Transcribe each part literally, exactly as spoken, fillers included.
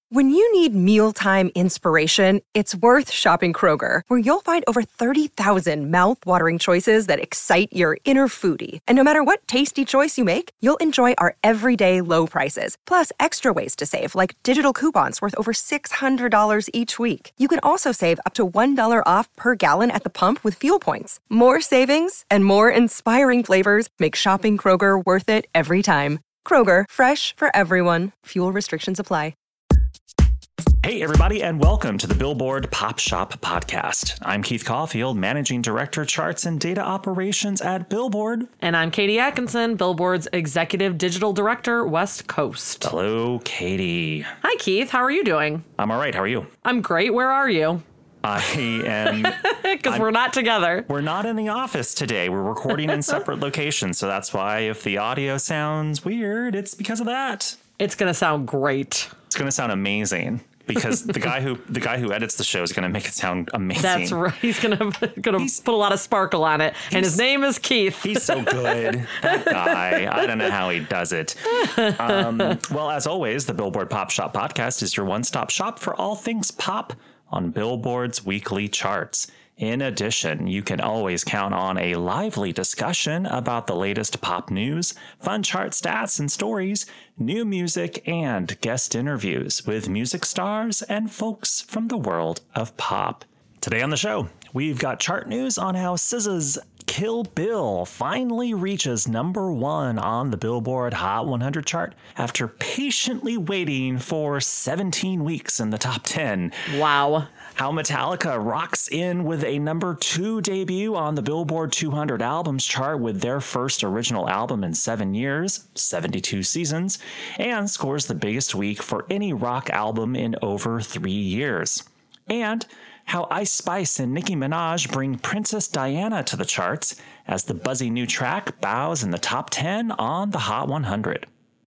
When you need mealtime inspiration, it's worth shopping Kroger, where you'll find over thirty thousand mouth-watering choices that excite your inner foodie. And no matter what tasty choice you make, you'll enjoy our everyday low prices, plus extra ways to save, like digital coupons worth over six hundred dollars each week. You can also save up to one dollar off per gallon at the pump with fuel points. More savings and more inspiring flavors make shopping Kroger worth it every time. Kroger, fresh for everyone. Fuel restrictions apply. Hey, everybody, and welcome to the Billboard Pop Shop Podcast. I'm Keith Caulfield, Managing Director, Charts and Data Operations at Billboard. And I'm Katie Atkinson, Billboard's Executive Digital Director, West Coast. Hello, Katie. Hi, Keith. How are you doing? I'm all right. How are you? I'm great. Where are you? I am... Because we're not together. We're not in the office today. We're recording in separate locations, so that's why if the audio sounds weird, it's because of that. It's going to sound great. It's going to sound amazing. Because the guy who the guy who edits the show is going to make it sound amazing. That's right. He's going to going to put a lot of sparkle on it, and his name is Keith. He's so good. That guy. I don't know how he does it. Um, well, as always, the Billboard Pop Shop Podcast is your one-stop shop for all things pop on Billboard's weekly charts. In addition, you can always count on a lively discussion about the latest pop news, fun chart stats and stories, new music, and guest interviews with music stars and folks from the world of pop. Today on the show, we've got chart news on how S Z A's Kill Bill finally reaches number one on the Billboard Hot one hundred chart after patiently waiting for seventeen weeks in the top ten. Wow. How Metallica rocks in with a number two debut on the Billboard two hundred albums chart with their first original album in seven years, seventy-two seasons, and scores the biggest week for any rock album in over three years. And how Ice Spice and Nicki Minaj bring Princess Diana to the charts as the buzzy new track bows in the top ten on the Hot one hundred.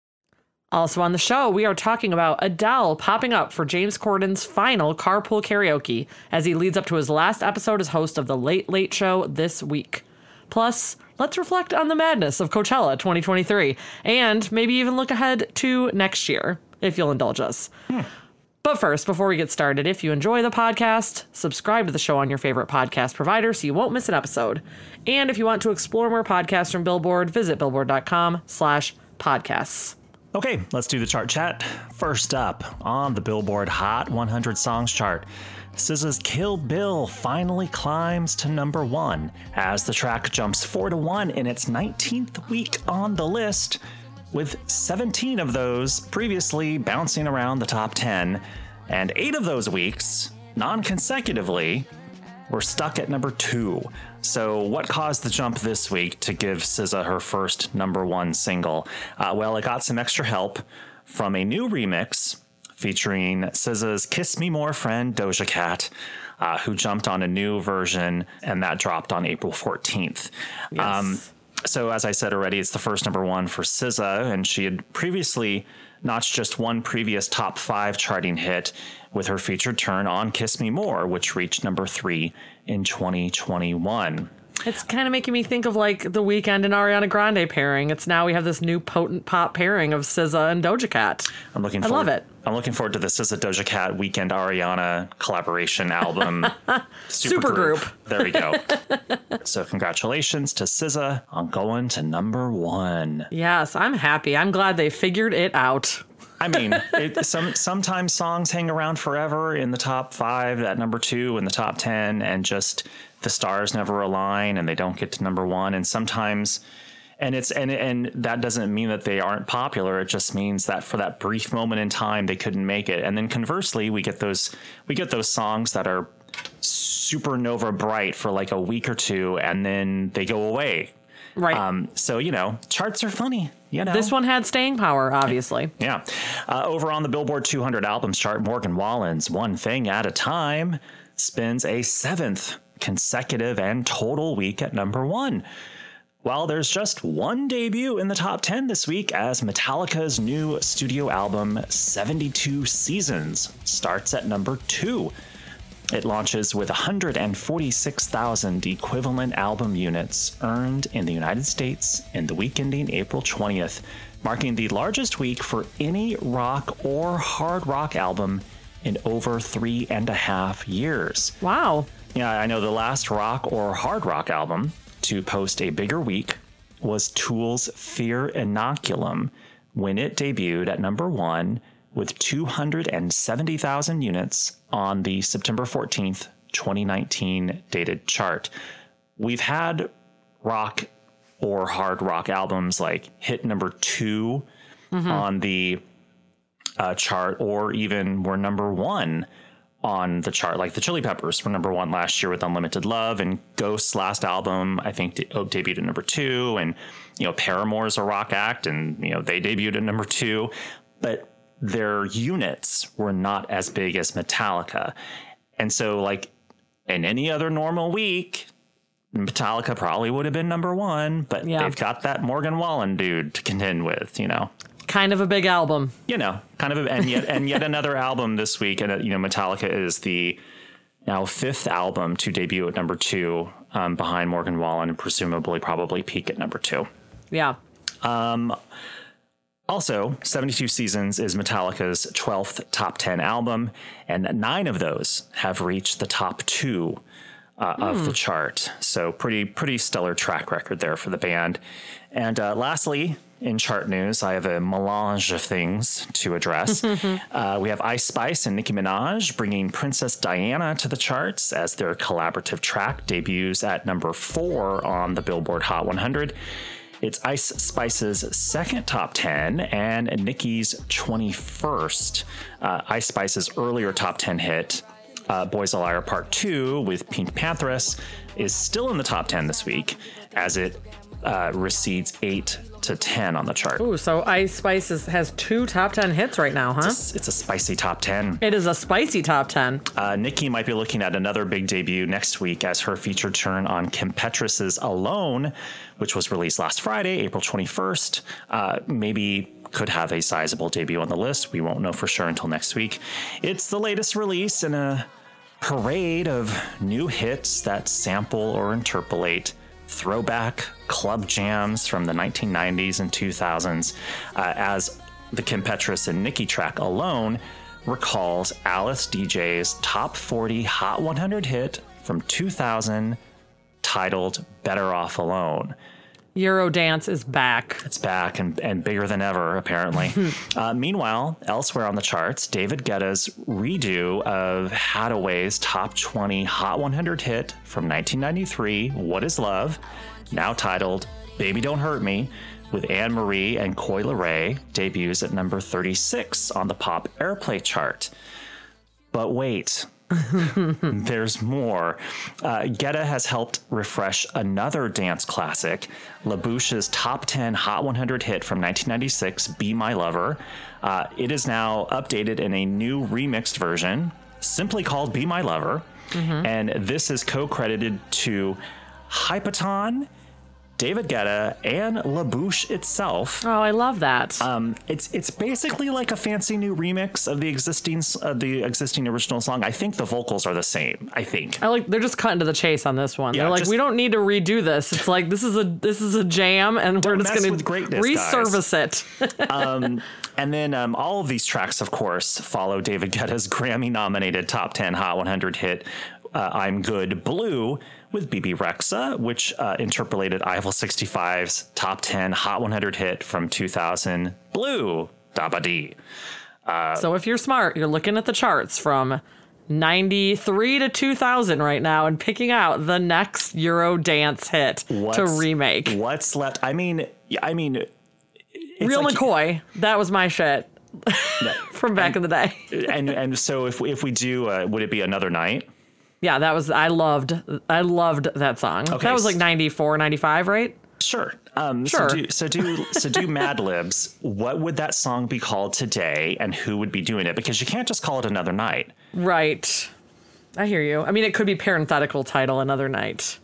Also on the show, we are talking about Adele popping up for James Corden's final Carpool Karaoke as he leads up to his last episode as host of The Late Late Show this week. Plus, let's reflect on the madness of Coachella twenty twenty-three and maybe even look ahead to next year, if you'll indulge us. Hmm. But first, before we get started, if you enjoy the podcast, subscribe to the show on your favorite podcast provider so you won't miss an episode. And if you want to explore more podcasts from Billboard, visit billboard.com slash podcasts. Okay, let's do the chart chat. First up on the Billboard Hot one hundred Songs chart, S Z A's Kill Bill finally climbs to number one as the track jumps four to one in its nineteenth week on the list, with seventeen of those previously bouncing around the top ten, and eight of those weeks, non-consecutively, were stuck at number two. So what caused the jump this week to give S Z A her first number one single? Uh, well, it got some extra help from a new remix featuring S Z A's Kiss Me More friend Doja Cat, uh, who jumped on a new version, and that dropped on April fourteenth. Yes. Um, So as I said already, it's the first number one for S Z A, and she had previously notched just one previous top five charting hit with her featured turn on Kiss Me More, which reached number three in twenty twenty-one. It's kind of making me think of like The Weeknd and Ariana Grande pairing. It's now we have this new potent pop pairing of S Z A and Doja Cat. I'm looking. I forward, love it. I'm looking forward to the S Z A Doja Cat Weeknd Ariana collaboration album. Super group. There we go. So congratulations to S Z A on going to number one. Yes, I'm happy. I'm glad they figured it out. I mean, it, some sometimes songs hang around forever in the top five, at number two, in the top ten, and just the stars never align and they don't get to number one. And sometimes, and it's and and that doesn't mean that they aren't popular. It just means that for that brief moment in time, they couldn't make it. And then conversely, we get those we get those songs that are supernova bright for like a week or two, and then they go away. Right. Um, so, you know, charts are funny. You know, this one had staying power, obviously. Yeah. Uh, over on the Billboard two hundred albums chart, Morgan Wallen's One Thing at a Time spends a seventh consecutive and total week at number one. While there's just one debut in the top ten this week, as Metallica's new studio album, seventy-two Seasons, starts at number two. It launches with one hundred forty-six thousand equivalent album units earned in the United States in the week ending April twentieth, marking the largest week for any rock or hard rock album in over three and a half years. Wow. Yeah, I know the last rock or hard rock album to post a bigger week was Tool's Fear Inoculum, when it debuted at number one with two hundred seventy thousand units on the September fourteenth, twenty nineteen dated chart. We've had rock or hard rock albums like hit number two mm-hmm. on the uh, chart, or even were number one on the chart, like the Chili Peppers were number one last year with Unlimited Love, and Ghost's last album, I think, de- debuted at number two, and, you know, Paramore's a rock act, and, you know, they debuted at number two, but their units were not as big as Metallica. And so, like, in any other normal week, Metallica probably would have been number one, but yeah. they've got that Morgan Wallen dude to contend with, you know. Kind of a big album. You know, kind of, a, and yet and yet another album this week. And, you know, Metallica is the now fifth album to debut at number two, um, behind Morgan Wallen, and presumably probably peak at number two. Yeah. Um, also, seventy-two Seasons is Metallica's twelfth top ten album, and nine of those have reached the top two uh, mm. of the chart. So pretty, pretty stellar track record there for the band. And uh, lastly, in chart news, I have a melange of things to address. uh, we have Ice Spice and Nicki Minaj bringing Princess Diana to the charts as their collaborative track debuts at number four on the Billboard Hot one hundred. It's Ice Spice's second top ten and Nicki's twenty-first. Uh, Ice Spice's earlier top ten hit, uh, Boys a Liar Part two with Pink Pantheress, is still in the top ten this week as it uh, recedes eight to ten on the chart. Ooh, so Ice Spice is, has two top ten hits right now, huh? It's a, it's a spicy top ten. It is a spicy top ten. Uh, Nicki might be looking at another big debut next week as her featured turn on Kim Petras' Alone, which was released last Friday, April twenty-first. Uh, maybe could have a sizable debut on the list. We won't know for sure until next week. It's the latest release in a parade of new hits that sample or interpolate throwback club jams from the nineteen nineties and two thousands, uh, as the Kim Petras and Nicki track Alone recalls Alice D J's top forty Hot one hundred hit from two thousand titled Better Off Alone. Eurodance is back. It's back and, and bigger than ever, apparently. uh, meanwhile, elsewhere on the charts, David Guetta's redo of Haddaway's top twenty Hot one hundred hit from nineteen ninety-three, What Is Love, now titled Baby Don't Hurt Me, with Anne Marie and Coi Leray, debuts at number thirty-six on the Pop Airplay chart. But wait. There's more. Uh, Guetta has helped refresh another dance classic, LaBouche's top ten Hot one hundred hit from nineteen ninety-six, Be My Lover. Uh, it is now updated in a new remixed version, simply called Be My Lover. Mm-hmm. And this is co-credited to Hypaton, David Guetta, and LaBouche itself. Oh, I love that. Um, it's it's basically like a fancy new remix of the existing uh, the existing original song. I think the vocals are the same. I think. I like they're just cutting to the chase on this one. Yeah, they're like, just, we don't need to redo this. It's like this is a this is a jam, and we're just going to resurface it. um, and then um, all of these tracks, of course, follow David Guetta's Grammy-nominated top ten Hot one hundred hit, uh, I'm Good Blue, with B B Rexha, which uh, interpolated Eiffel sixty-five's top ten Hot one hundred hit from two thousand, Blue, Dabba-Dee. Uh, so if you're smart, you're looking at the charts from ninety-three to two thousand right now and picking out the next Euro dance hit to remake. What's left? I mean, I mean... Real like, McCoy, that was my shit from back and, in the day. and and so if, if we do, uh, would it be Another Night? Yeah, that was, I loved, I loved that song. Okay. That was like ninety-four, ninety-five, right? Sure. Um, sure. So do, so do, so do Mad Libs. What would that song be called today, and who would be doing it? Because you can't just call it Another Night. Right. I hear you. I mean, it could be parenthetical title, Another Night.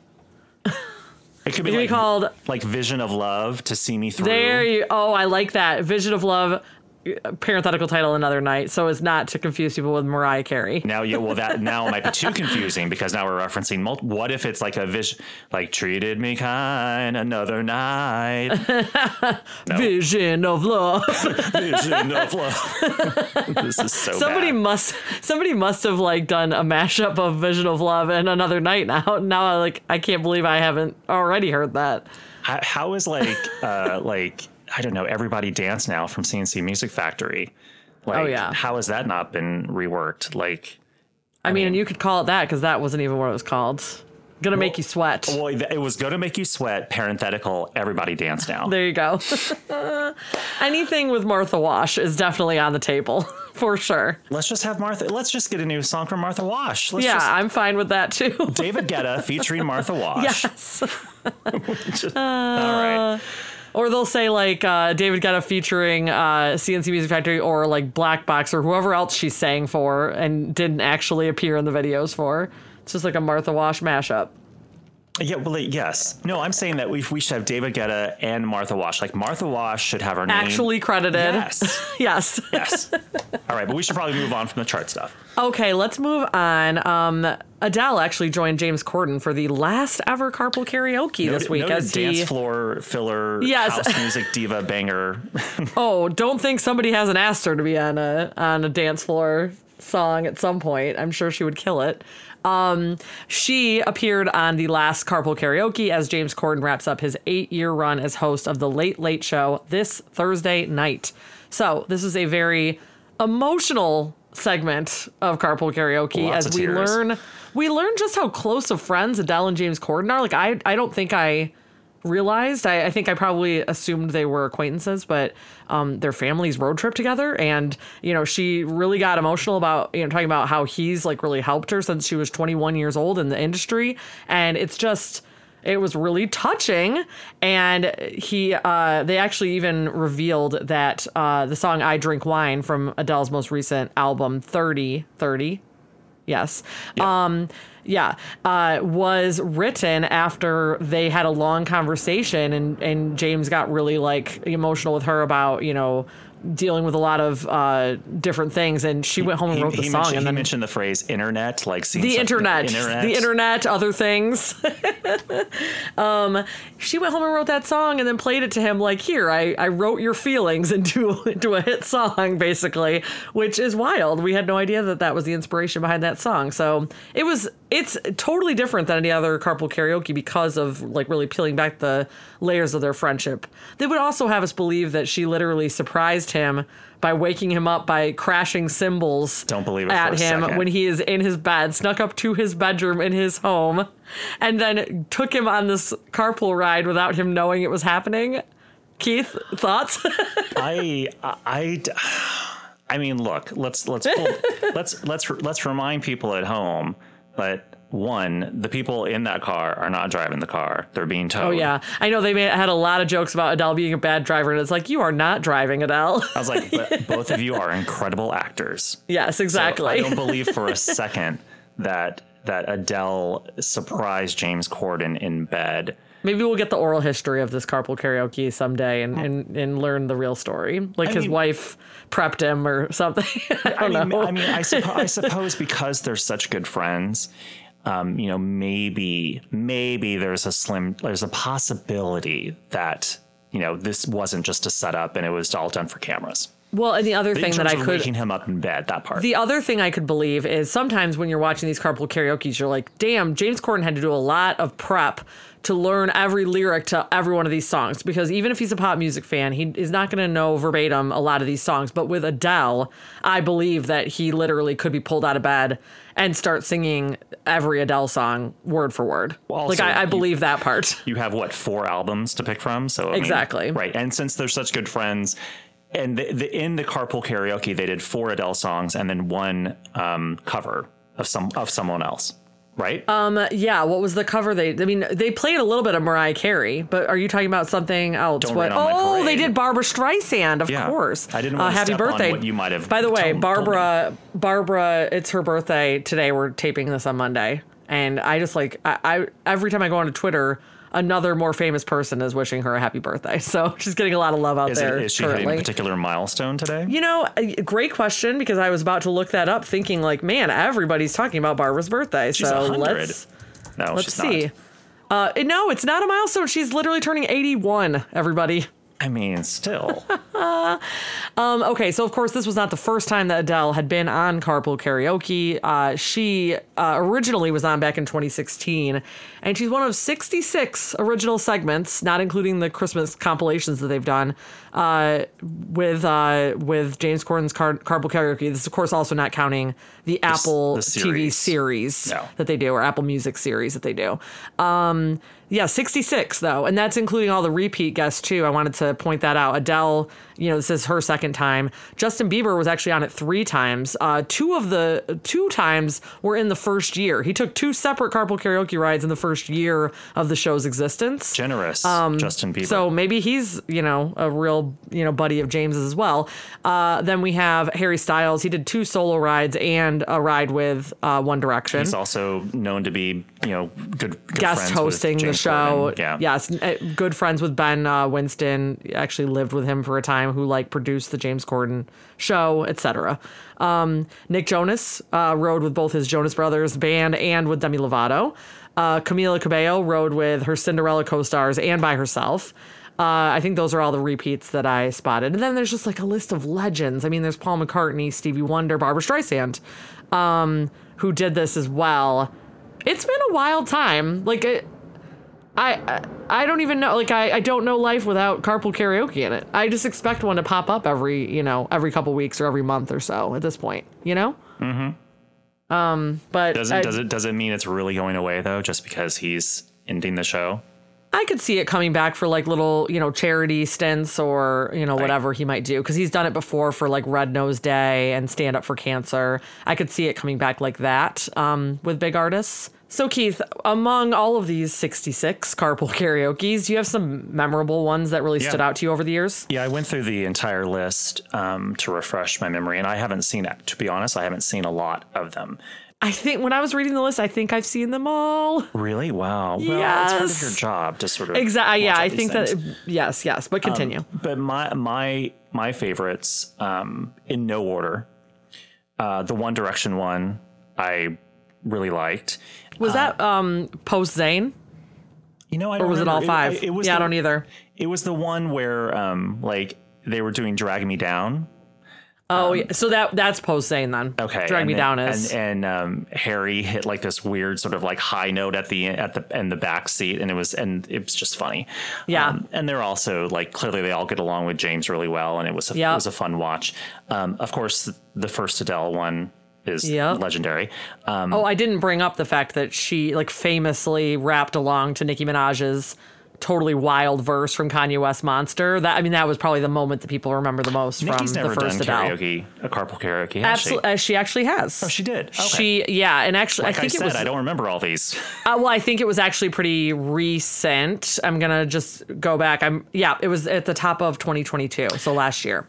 It could be, it could like, be called like Vision of Love, To See Me Through. There you, oh, I like that. Vision of Love, parenthetical title Another Night, so as not to confuse people with Mariah Carey. Now, yeah, well, that now might be too confusing because now we're referencing multiple. What if it's like a vision, like treated me kind another night? No. Vision of love. Vision of love. This is so Somebody bad. must somebody must have like done a mashup of Vision of Love and Another Night now. Now I like I can't believe I haven't already heard that. How, how is like uh like I don't know, Everybody Dance Now from C N C Music Factory? Like, Oh, yeah. How has that not been reworked? Like, I, mean, and you could call it that because that wasn't even what it was called. Gonna make you sweat. well, it was gonna make you sweat. Parenthetical. Everybody Dance Now. There you go. Anything with Martha Wash is definitely on the table for sure. Let's just have Martha. Let's just get a new song from Martha Wash. Let's Yeah, just, I'm fine with that too. David Guetta featuring Martha Wash. Yes. Just- all right. Or they'll say like uh, David Guetta featuring uh, C N C Music Factory or like Black Box or whoever else she sang for and didn't actually appear in the videos for. It's just like a Martha Wash mashup. Yeah, well, yes. No, I'm saying that we we should have David Guetta and Martha Wash. Like Martha Wash should have her name Actually credited. Yes. Yes. Yes. All right, but we should probably move on from the chart stuff. Okay, let's move on. Um, Adele actually joined James Corden for the last ever carpool karaoke this Noted- week noted as dance he. floor filler, Yes. house music diva banger. Oh, don't think somebody hasn't asked her to be on a on a dance floor song at some point. I'm sure she would kill it. Um, she appeared on the last Carpool Karaoke as James Corden wraps up his eight-year run as host of The Late Late Show this Thursday night. So this is a very emotional segment of Carpool Karaoke Lots as of we tears. learn we learn just how close of friends Adele and James Corden are. Like I I don't think I realized. I, I think I probably assumed they were acquaintances, but um, their families road trip together. And, you know, she really got emotional about, you know, talking about how he's like really helped her since she was twenty-one years old in the industry. And it's just, it was really touching. And he, uh, they actually even revealed that uh, the song I Drink Wine from Adele's most recent album, thirty thirty, yes. Yeah. Um, yeah, uh, was written after they had a long conversation and, and James got really like emotional with her about, you know, dealing with a lot of uh, different things. And she went home and He, wrote the he song. mentioned, And he then mentioned the phrase internet, like seeing the stuff- internet, the internet, other things. um, she went home and wrote that song and then played it to him like, here, I, I wrote your feelings into, into a hit song, basically, which is wild. We had no idea that that was the inspiration behind that song. So it was, it's totally different than any other Carpool Karaoke because of like really peeling back the layers of their friendship. They would also have us believe that she literally surprised him by waking him up by crashing cymbals Don't believe it for at a him second. when he is in his bed, snuck up to his bedroom in his home, and then took him on this carpool ride without him knowing it was happening. Keith, thoughts? I, I, I mean, look, let's let's pull, let's let's let's remind people at home that one, the people in that car are not driving the car; they're being towed. Oh yeah, I know they made, had a lot of jokes about Adele being a bad driver, and it's like, you are not driving, Adele. I was like, but both of you are incredible actors. Yes, So exactly. I don't believe for a second that that Adele surprised James Corden in bed. Maybe we'll get the oral history of this Carpool Karaoke someday and, and, and learn the real story. Like I his mean- wife prepped him or something. I don't I mean, know. I mean, I, suppo- I suppose because they're such good friends, um, you know, maybe maybe there's a slim, there's a possibility that you know this wasn't just a setup and it was all done for cameras. Well, and the other In thing terms that I of could waking him up in bed, that part. The other thing I could believe is sometimes when you're watching these Carpool Karaokes, you're like, damn, James Corden had to do a lot of prep to learn every lyric to every one of these songs. Because even if he's a pop music fan, he is not going to know verbatim a lot of these songs. But with Adele, I believe that he literally could be pulled out of bed and start singing every Adele song word for word. Well, like, also, I, I you- believe that part. You have what, four albums to pick from? So I mean, Exactly. right. And since they're such good friends, and the, the, in the Carpool Karaoke, they did four Adele songs and then one um, cover of some of someone else. Right. Um, yeah, what was the cover? They, I mean, they played a little bit of Mariah Carey, but are you talking about something else? Don't what? Rain on My Oh, Parade. they did Barbara Streisand, of Yeah. course. I didn't uh, want to happy step on birthday. what you might have By the way, told- told me. Barbara, Barbara, it's her birthday today. We're taping this on Monday, and I just like I, I every time I go onto Twitter, another more famous person is wishing her a happy birthday. So she's getting a lot of love out Is, there. it, is she currently. hitting a particular milestone today? You know, a great question, because I was about to look that up thinking like, man, everybody's talking about Barbara's birthday. She's so one hundred. let's No, let's she's see. not. Uh, no, it's not a milestone. She's literally turning eighty-one, everybody. I mean, still. Um, okay, so of course this was not the first time that Adele had been on Carpool Karaoke. Uh, she uh, originally was on back in twenty sixteen, and she's one of sixty-six original segments, not including the Christmas compilations that they've done, uh, with uh, with James Corden's Car- Carpool Karaoke. This is, of course, also not counting the Apple the T V series. series No. that they do, or Apple Music series that they do. Um, yeah, sixty-six, though, and that's including all the repeat guests, too. I wanted to point that out. Adele, you know, this is her second time. Justin Bieber was actually on it three times. Uh, two of the two times were in the first year. He took two separate Carpool Karaoke rides in the first year of the show's existence. Generous, Justin Bieber. So maybe he's, you know, a real, you know, buddy of James's as well. Uh, then we have Harry Styles. He did two solo rides and a ride with uh, One Direction. He's also known to be, you know, good, good Guest friends hosting with the James show. Corden. Yeah. Yes, uh, good friends with Ben uh, Winston. Actually lived with him for a time, who like produced the James Corden show, et cetera. Um, Nick Jonas uh, rode with both his Jonas Brothers band and with Demi Lovato. Uh, Camila Cabello rode with her Cinderella co-stars and by herself. Uh, I think those are all the repeats that I spotted. And then there's just like a list of legends. I mean, there's Paul McCartney, Stevie Wonder, Barbra Streisand, um, who did this as well. It's been a wild time. Like, it, I, I I don't even know. Like, I, I don't know life without Carpool Karaoke in it. I just expect one to pop up every, you know, every couple weeks or every month or so at this point, you know? Mm-hmm. Um, but Doesn't I, does it does it mean it's really going away though, just because he's ending the show? I could see it coming back for like little, you know, charity stints or, you know, whatever he might do. Because he's done it before for like Red Nose Day and Stand Up for Cancer. I could see it coming back like that um, with big artists. So, Keith, among all of these sixty-six Carpool Karaokes, do you have some memorable ones that really Yeah. stood out to you over the years? Yeah, I went through the entire list um, to refresh my memory, and I haven't seen it. To be honest, I haven't seen a lot of them. I think when I was reading the list, I think I've seen them all. Really? Wow. Well, it's part of Yes. your job to sort of Exactly. Yeah, watch all I these think things. that. Yes, yes. But continue. Um, but my my my favorites, um, in no order, uh, the One Direction one, I really liked. was that um, post Zayn? You know, I Or don't was it all remember. five? It, it was yeah, the, I don't either. It was the one where, um, like, they were doing "Drag Me Down." Oh, yeah. So that that's post Zayn then. Okay, Drag and Me then- Down is. and and um, Harry hit like this weird sort of like high note at the at the in the back seat, and it was and it was just funny. Yeah. um, and they're also like clearly they all get along with James really well, and it was a, Yep. it was a fun watch. Um, of course, the first Adele one is Yep. legendary. Um, Oh, I didn't bring up the fact that she like famously rapped along to Nicki Minaj's totally wild verse from Kanye West Monster. That I mean, that was probably the moment that people remember the most Nikki's from never the first done Adele. karaoke, a carpool karaoke. Has Absolutely, she? uh, she actually has. Oh, she did. Okay. She yeah, and actually, Like I think I said, it was. I don't remember all these. Uh, well, I think it was actually pretty recent. I'm gonna just go back. I'm yeah, it was at the top of twenty twenty-two, so last year.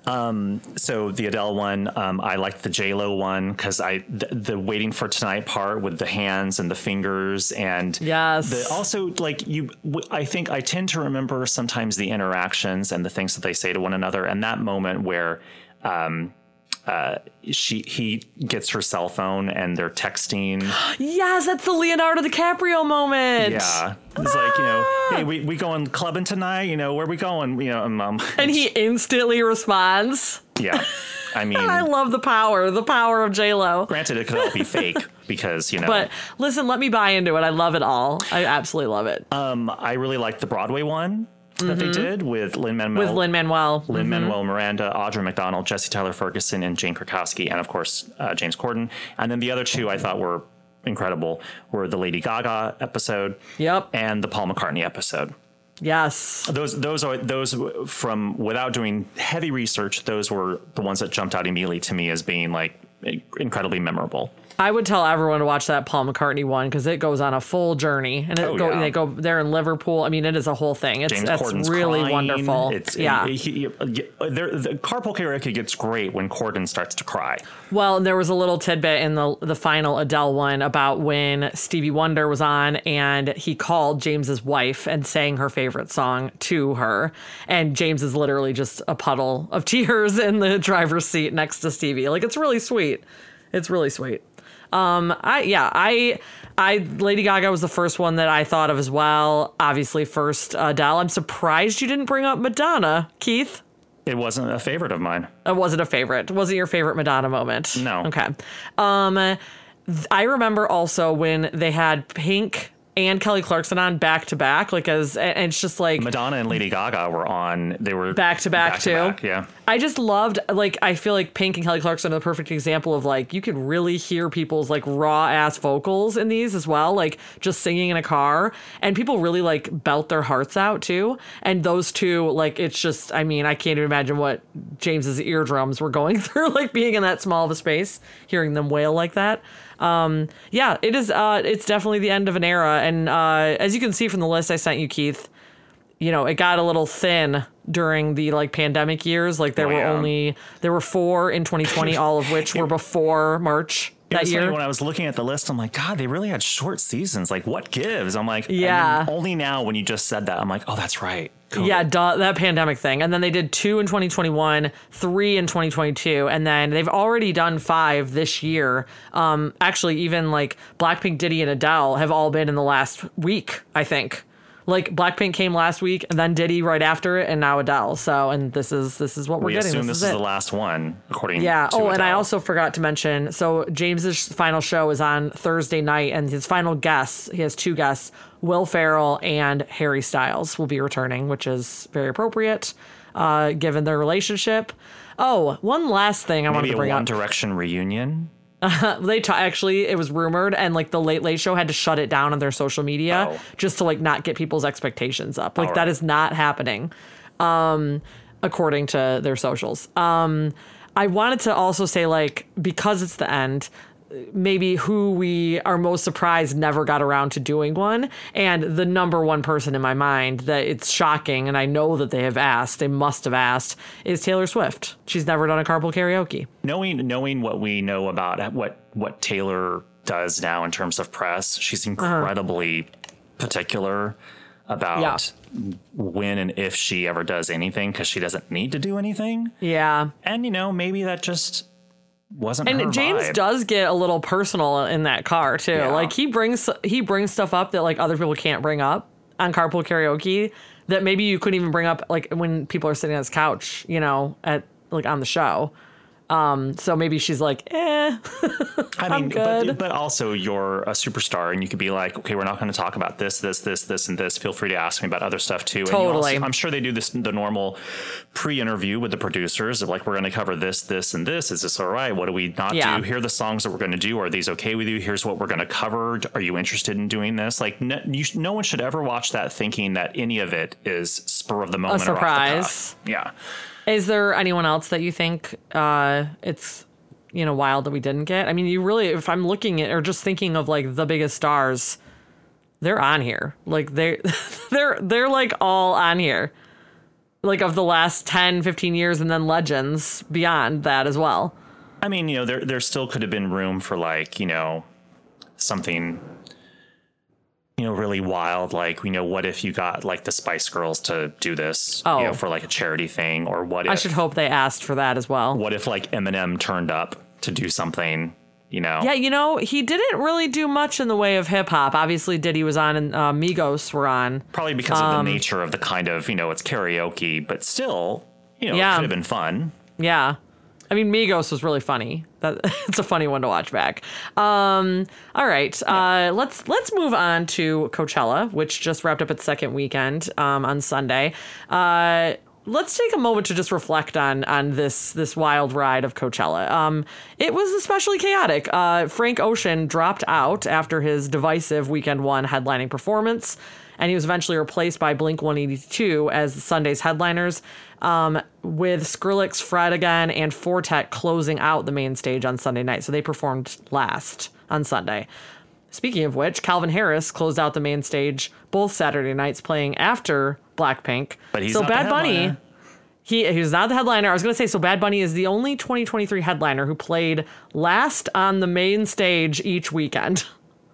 So the Adele one, um, I liked the J Lo one because I the, the waiting for tonight part with the hands and the fingers and Yes. the, also like you. w- I think I tend to remember sometimes the interactions and the things that they say to one another, and that moment where. Um, uh, she he gets her cell phone and they're texting. Yes, that's the Leonardo DiCaprio moment. Yeah, it's like, you know, hey, we we going clubbing tonight? You know, where we going? You know, um, um, And he instantly responds. yeah. I mean, I love the power, the power of J-Lo. granted, it could all be fake because you know. But listen, let me buy into it. I love it all. I absolutely love it. Um, I really liked the Broadway one that they did with Lin-Manuel. With Lin-Manuel. Lin-Manuel Miranda, Audra McDonald, Jesse Tyler Ferguson, and Jane Krakowski, and of course uh, James Corden. And then the other two I thought were incredible were the Lady Gaga episode, Yep. and the Paul McCartney episode. Yes. Those those are those from without doing heavy research. Those were the ones that jumped out immediately to me as being like incredibly memorable. I would tell everyone to watch that Paul McCartney one because it goes on a full journey, and it oh, go, yeah. they go there in Liverpool. I mean, it is a whole thing. It's James that's Corden's really crying. wonderful. It's, yeah, he, he, there, the carpool karaoke gets great when Corden starts to cry. Well, there was a little tidbit in the the final Adele one about when Stevie Wonder was on, and he called James's wife and sang her favorite song to her, and James is literally just a puddle of tears in the driver's seat next to Stevie. Like, it's really sweet. It's really sweet. Um, I, yeah, I, I, Lady Gaga was the first one that I thought of as well. Obviously first Adele. I'm surprised you didn't bring up Madonna, Keith. It wasn't a favorite of mine. It wasn't a favorite. Was it your favorite Madonna moment? No. Okay. Um, I remember also when they had Pink and Kelly Clarkson on back to back, like as, and it's just like Madonna and Lady Gaga were on, they were back to back too. back, yeah. I just loved, like, I feel like Pink and Kelly Clarkson are the perfect example of, like, you could really hear people's, like, raw ass vocals in these as well, like just singing in a car, and people really like belt their hearts out too. And those two, like, it's just, I mean, I can't even imagine what James's eardrums were going through, like being in that small of a space, hearing them wail like that. Um, yeah, it is, uh, it's definitely the end of an era. And, uh, as you can see from the list I sent you, Keith, you know, it got a little thin during the like pandemic years. Like there oh, were yeah. only, there were four in twenty twenty, all of which were before March It that was year. funny when I was looking at the list, I'm like, God, they really had short seasons. Like, what gives? I'm like, Yeah. and then only now when you just said that, I'm like, oh, that's right. COVID. Yeah, duh, that pandemic thing. And then they did two in twenty twenty-one, three in twenty twenty-two, and then they've already done five this year. Um, actually, even like Blackpink, Diddy, and Adele have all been in the last week, I think. Like Blackpink came last week, and then Diddy right after it, and now Adele. So, and this is this is what we're we getting. assume this, this is, is it. the last one, according Yeah. to Oh, and I Adele. also forgot to mention, so James's final show is on Thursday night, and his final guests, he has two guests, Will Ferrell and Harry Styles will be returning, which is very appropriate, uh, given their relationship. Oh, one last thing I wanted Maybe to a bring One up. Direction reunion. They ta- actually, it was rumored, and like the Late Late Show had to shut it down on their social media Oh. just to like not get people's expectations up. Like All that right. is not happening, um, according to their socials. Um, I wanted to also say, like, because it's the end, maybe who we are most surprised never got around to doing one. And the number one person in my mind that it's shocking, and I know that they have asked, they must have asked, is Taylor Swift. She's never done a carpool karaoke. Knowing knowing what we know about what what Taylor does now in terms of press, she's incredibly particular about Yeah. when and if she ever does anything, because she doesn't need to do anything. Yeah. And you know, maybe that just wasn't her And James vibe. does get a little personal in that car too. Yeah. Like he brings he brings stuff up that like other people can't bring up on carpool karaoke that maybe you couldn't even bring up like when people are sitting on his couch, you know, at like on the show. Um, so maybe she's like, eh. I I'm mean, good. But, but also you're a superstar, and you could be like, okay, we're not going to talk about this, this, this, this, and this. Feel free to ask me about other stuff too. And you Totally. also, I'm sure they do this the normal pre-interview with the producers of like, we're going to cover this, this, and this. Is this all right? What do we not Yeah. do? Here are the songs that we're going to do. Are these okay with you? Here's what we're going to cover. Are you interested in doing this? Like, no, you, sh- no one should ever watch that thinking that any of it is spur of the moment or off the surprise. cuff. Yeah. Is there anyone else that you think uh, it's, you know, wild that we didn't get? I mean, you really, if I'm looking at or just thinking of like the biggest stars, they're on here. Like they, they're they're like all on here. Like of the last ten, fifteen years, and then legends beyond that as well. I mean, you know, there there still could have been room for like, you know, something, you know, really wild. Like, you know, what if you got like the Spice Girls to do this, Oh. you know, for like a charity thing, or what if I should hope they asked for that as well. what if like Eminem turned up to do something, you know? Yeah, you know, he didn't really do much in the way of hip hop. Obviously, Diddy was on and uh, Migos were on. Probably because of Um, the nature of the kind of, you know, it's karaoke, but still, you know, Yeah. it could have been fun. Yeah. I mean, Migos was really funny. That it's a funny one to watch back. Um, all right, uh, let's let's move on to Coachella, which just wrapped up its second weekend um, on Sunday. Uh, let's take a moment to just reflect on on this this wild ride of Coachella. Um, it was especially chaotic. Uh, Frank Ocean dropped out after his divisive Weekend One headlining performance, and he was eventually replaced by Blink one eighty-two as Sunday's headliners, um, with Skrillex, Fred again, and Four Tet closing out the main stage on Sunday night. So they performed last on Sunday. Speaking of which, Calvin Harris closed out the main stage both Saturday nights, playing after Blackpink. But he's so not Bad the Bunny, headliner. he he was not the headliner. I was going to say, so Bad Bunny is the only twenty twenty-three headliner who played last on the main stage each weekend.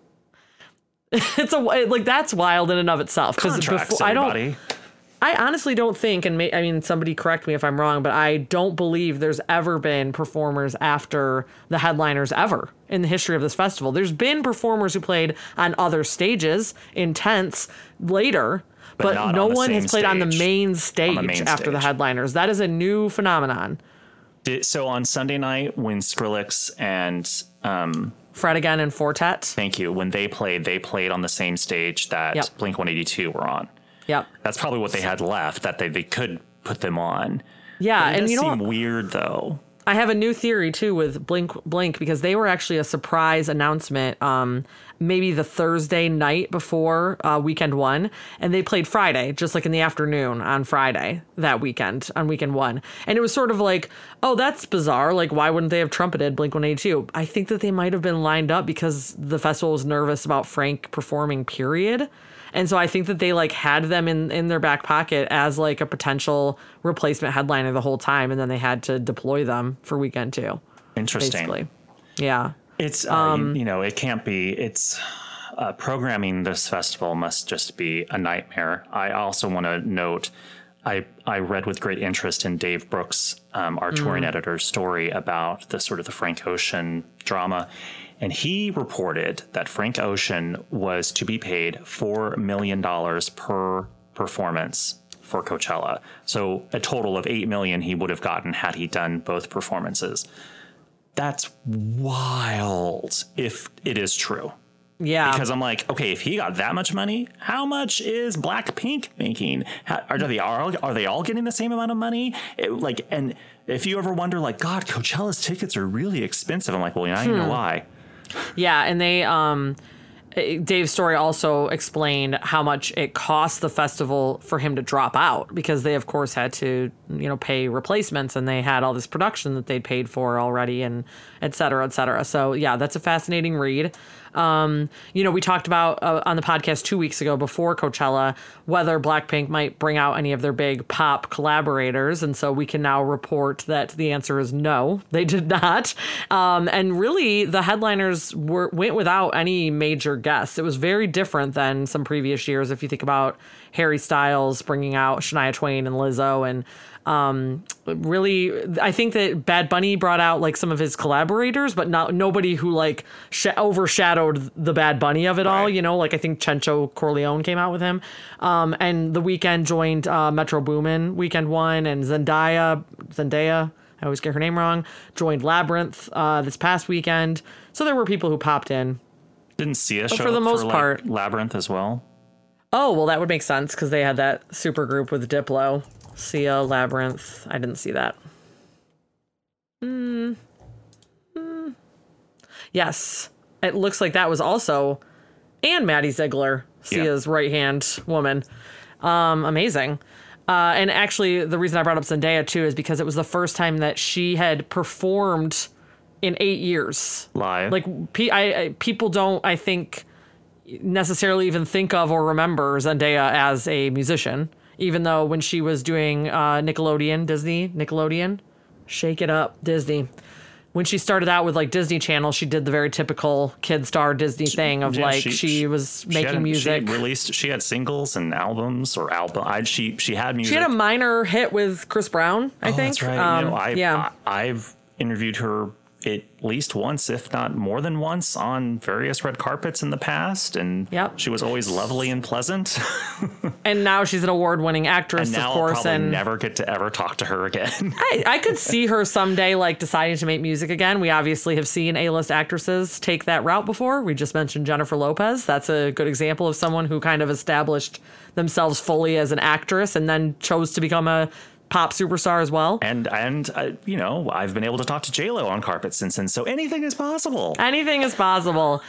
It's a like that's wild in and of itself. Contracts, before, I everybody. don't. I honestly don't think, and may, I mean, somebody correct me if I'm wrong, but I don't believe there's ever been performers after the headliners ever in the history of this festival. There's been performers who played on other stages in tents later, but, But not no on the one same has played on the stage. main stage On the main after the stage. headliners. That is a new phenomenon. Did, so on Sunday night when Skrillex and um, Fred again and Four Tet. thank you, when they played, they played on the same stage that Yep. Blink one eighty-two were on. Yep. That's probably what they had left that they, they could put them on. Yeah, It and does you know seem what? weird though. I have a new theory too with Blink Blink because they were actually a surprise announcement um maybe the Thursday night before uh, Weekend One, and they played Friday, just like in the afternoon on Friday that weekend on Weekend One. And it was sort of like, oh, that's bizarre. Like, why wouldn't they have trumpeted Blink one eighty-two? I think that they might have been lined up because the festival was nervous about Frank performing, period. And so I think that they like had them in, in their back pocket as like a potential replacement headliner the whole time. And then they had to deploy them for Weekend Two. Interesting. Basically. Yeah. It's, uh, Um, you, you know, it can't be, it's, uh, programming this festival must just be a nightmare. I also want to note, I, I read with great interest in Dave Brooks, um, our touring editor's story about the sort of the Frank Ocean drama. And he reported that Frank Ocean was to be paid four million dollars per performance for Coachella. So a total of eight million dollars he would have gotten had he done both performances. That's wild if it is true. Yeah. Because I'm like, okay, if he got that much money, how much is Blackpink making? How, are they all are they all getting the same amount of money? It, like, and if you ever wonder, like, God, Coachella's tickets are really expensive. I'm like, well, now you know why. Yeah, and they um Dave's story also explained how much it cost the festival for him to drop out because they of course had to, you know, pay replacements and they had all this production that they'd paid for already and et cetera, et cetera. So yeah, that's a fascinating read. Um, you know, we talked about uh, on the podcast two weeks ago before Coachella whether Blackpink might bring out any of their big pop collaborators. And so we can now report that the answer is no, they did not. Um, and really, the headliners were went without any major guests. It was very different than some previous years. If you think about Harry Styles bringing out Shania Twain and Lizzo and um really I think that Bad Bunny brought out like some of his collaborators, but not nobody who like sh- overshadowed the Bad Bunny of it all, Right. you know, like I think Chencho Corleone came out with him, um and the Weeknd joined uh Metro Boomin Weekend One, and Zendaya Zendaya I always get her name wrong, joined Labyrinth uh this past weekend. So there were people who popped in. Didn't Sia show for the up most for, like, part- Labyrinth as well? Oh, well, that would make sense because they had that super group with Diplo, Sia, Labyrinth. I didn't see that. Hmm. Hmm. Yes. It looks like that was also, and Maddie Ziegler, Sia's right-hand woman. Um, amazing. Uh, and actually, the reason I brought up Zendaya, too, is because it was the first time that she had performed in eight years. Live. Like, pe- I, I, people don't, I think, necessarily even think of or remember Zendaya as a musician, even though when she was doing uh, Nickelodeon, Disney, Nickelodeon, Shake It Up, Disney. When she started out with like Disney Channel, she did the very typical kid star Disney thing of Yeah, like she, was she making had- music. She released. She had singles and albums or album. I, she she had music. She had a minor hit with Chris Brown, I oh, think. that's right. Um, you know, I, yeah. I, I've interviewed her at least once, if not more than once, on various red carpets in the past, and Yep. she was always lovely and pleasant. And now she's an award-winning actress, And now of course. I'll probably and never get to ever talk to her again. I, I could see her someday like deciding to make music again. We obviously have seen A-list actresses take that route before. We just mentioned Jennifer Lopez. That's a good example of someone who kind of established themselves fully as an actress and then chose to become a pop superstar as well. And, and uh, you know, I've been able to talk to J-Lo on carpet since then, so anything is possible. Anything is possible.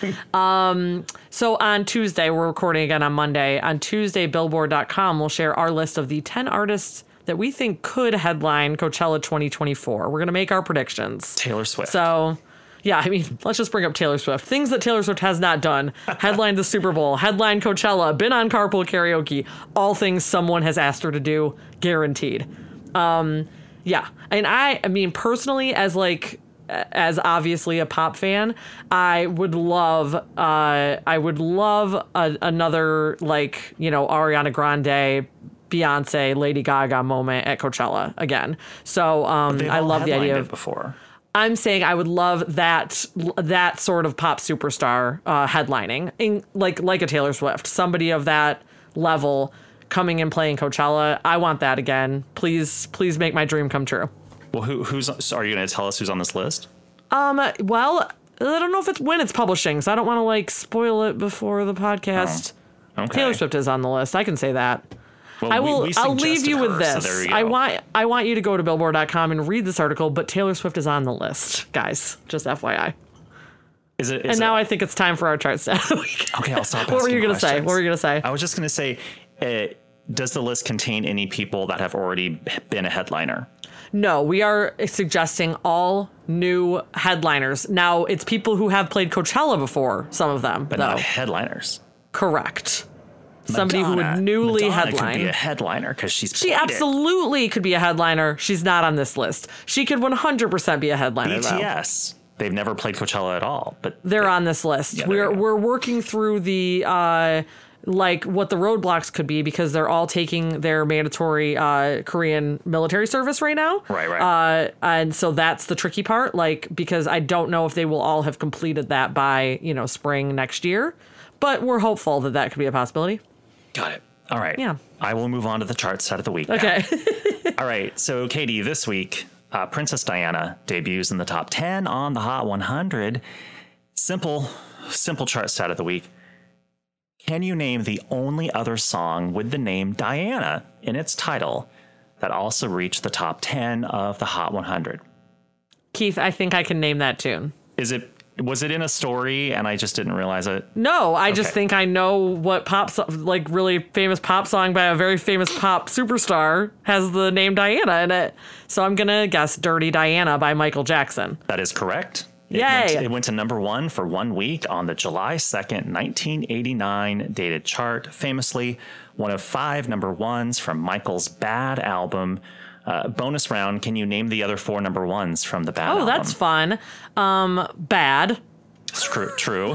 um, so on Tuesday, we're recording again on Monday. On Tuesday, Billboard dot com will share our list of the ten artists that we think could headline Coachella twenty twenty-four. We're going to make our predictions. Taylor Swift. So, yeah, I mean, let's just bring up Taylor Swift. Things that Taylor Swift has not done. Headlined the Super Bowl, headlined Coachella, been on Carpool Karaoke. All things someone has asked her to do, guaranteed. Um, yeah, and I, I mean, personally, as like, as obviously a pop fan, I would love, uh, I would love a, another, like, you know, Ariana Grande, Beyonce, Lady Gaga moment at Coachella again. So um, I love the idea of before. I'm saying I would love that that sort of pop superstar uh, headlining, in, like like a Taylor Swift, somebody of that level coming and playing Coachella. I want that again. Please, please make my dream come true. Well, who who's so are you going to tell us who's on this list? Um. Well, I don't know if it's when it's publishing, so I don't want to like spoil it before the podcast. Oh, okay. Taylor Swift is on the list. I can say that. Well, I will. We, we I'll leave you her, with this. So you I want. I want you to go to Billboard dot com and read this article. But Taylor Swift is on the list, guys. Just F Y I. Is it? Is and it, now I think it's time for our chart stat. Okay, I'll stop. What were you going gonna to say? What were you gonna say? I was just going to say, uh, does the list contain any people that have already been a headliner? No, we are suggesting all new headliners. Now, it's people who have played Coachella before. Some of them, but though. not headliners. Correct. Somebody Madonna, who would newly Madonna headline. could be a headliner because she's She played absolutely it. could be a headliner. She's not on this list. She could one hundred percent be a headliner, B T S. though. They've never played Coachella at all, but they're they, on this list. Yeah, we're we're working through the uh, like what the roadblocks could be because they're all taking their mandatory uh, Korean military service right now. Right, right. Uh, and so that's the tricky part. Like because I don't know if they will all have completed that by you know spring next year, but we're hopeful that that could be a possibility. Got it. All right. Yeah. I will move on to the chart set of the week. Okay. All right. So, Katie, this week, uh, Princess Diana debuts in the top ten on the Hot one hundred. Simple, simple chart set of the week. Can you name the only other song with the name Diana in its title that also reached the top ten of the Hot one hundred? Keith, I think I can name that tune. Is it? Was it in a story and I just didn't realize it? No, I Okay. just think I know what pop, so- like really famous pop song by a very famous pop superstar has the name Diana in it. So I'm going to guess Dirty Diana by Michael Jackson. That is correct. It Yay. Went, it went to number one for one week on the July second, nineteen eighty-nine dated chart. Famously, one of five number ones from Michael's Bad album. Uh, bonus round, can you name the other four number ones from the Bad Oh, album? that's fun. Um, Bad True. True.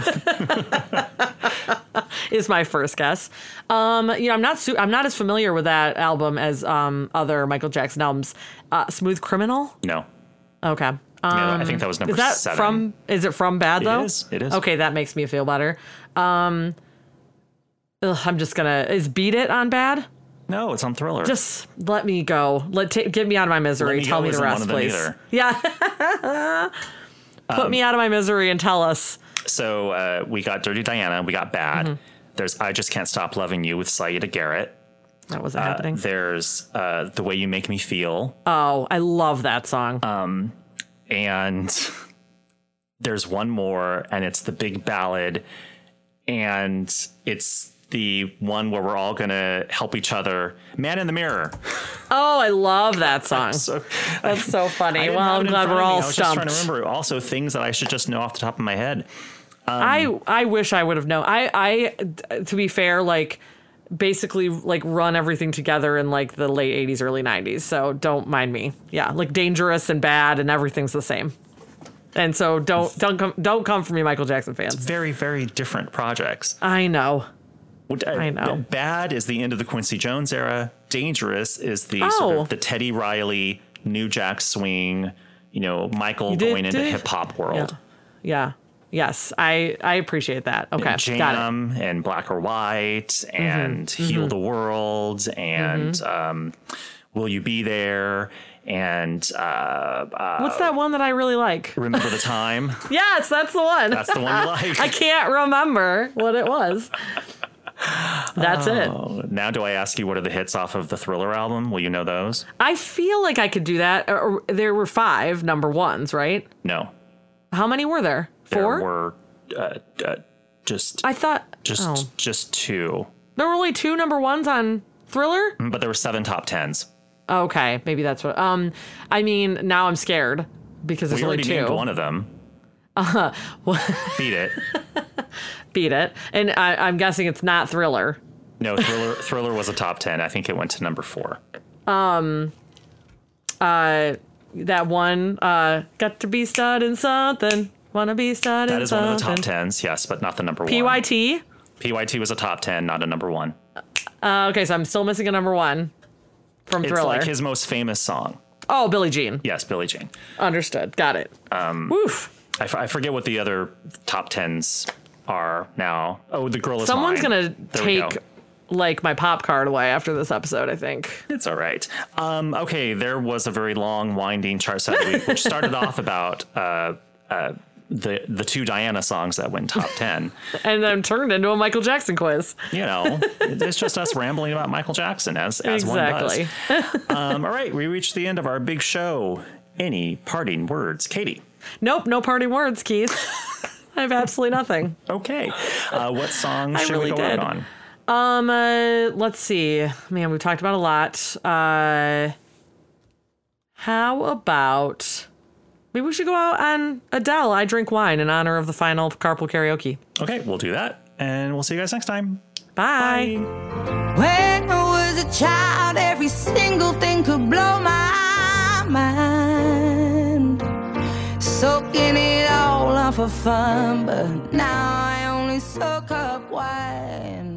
is my first guess. Um, you know, I'm not su- I'm not as familiar with that album as um, other Michael Jackson albums. Uh, Smooth Criminal? No. Okay. Um, Yeah, I think that was number is that seven. from? Is it from Bad though? It is. It is. Okay, that makes me feel better. Um, ugh, I'm just gonna. Is Beat It on Bad? No, it's on Thriller. Just let me go. Let ta- get me out of my misery. Let Me Tell Go me the isn't one rest, of them please. either. Yeah. Put Um, me out of my misery and tell us. So uh, we got Dirty Diana. We got Bad. Mm-hmm. There's I Just Can't Stop Loving You with Saida Garrett. That wasn't Uh, happening. there's uh, The Way You Make Me Feel. Oh, I love that song. Um, and there's one more, and it's the big ballad, and it's the one where we're all gonna help each other. Man in the Mirror. oh, I love that song. So That's so I funny. didn't Well, have I'm it in glad front we're of me. all I was just stumped. trying to remember also things that I should just know off the top of my head. I I wish I would have known. I I to be fair, like basically like run everything together in like the late eighties, early nineties. So don't mind me. Yeah, like Dangerous and Bad and everything's the same. And so don't don't come don't come for me, Michael Jackson fans. Very, very different projects. I know. I know. Bad is the end of the Quincy Jones era. Dangerous is the Oh. sort of the Teddy Riley, New Jack Swing, you know, Michael You did- going into did- hip hop world. Yeah. Yes, I I appreciate that. Okay, got it. Jam and Black or White and Mm-hmm. Heal the World and um, Will You Be There and uh, uh, What's that one that I really like? Remember the Time. Yes, that's the one. That's the one you like. I can't remember what it was. That's Oh, it. Now do I ask you what are the hits off of the Thriller album? Will you know those? I feel like I could do that. Or, or there were five number ones, right? No. How many were there? Four? There were uh, uh, just I thought just oh. just two. There were only two number ones on Thriller? But there were seven top tens. Okay, maybe that's what. Um, I mean, now I'm scared because there's We only already two. named one of them. Uh, well, Beat it. beat it. And I, I'm guessing it's not Thriller. No, Thriller Thriller was a top ten. I think it went to number four. Um, uh, that one, uh, got to be studying something. Wanna be studying something. That is one of the top tens, yes, but not the number one. P Y T? P Y T was a top ten, not a number one. Uh, okay, so I'm still missing a number one from It's Thriller. like his most famous song. Oh, Billie Jean. Yes, Billie Jean. Understood. Got it. Um, Woof. I, f- I forget what the other top tens are now. Oh, The Girl Is Someone's Mine. gonna There we go. take like my pop card away after this episode, I think. It's all right. Um, okay, there was a very long, winding chart set week, which started off about uh, uh, the the two Diana songs that went top ten. And then turned into a Michael Jackson quiz. You know, it's just us rambling about Michael Jackson as, as Exactly. one does. Um, all right, we reached the end of our big show. Any parting words? Katie? Nope, no parting words, Keith. I have absolutely nothing. Okay. Uh, what song I should really we go did. out on? Um, uh, let's see. Man, we've talked about a lot. Uh, how about maybe we should go out on Adele, I Drink Wine, in honor of the final carpool karaoke. Okay, we'll do that, and we'll see you guys next time. Bye. When I was a child, every single thing could blow my mind. Soaking it all up for fun, but now I only soak up wine.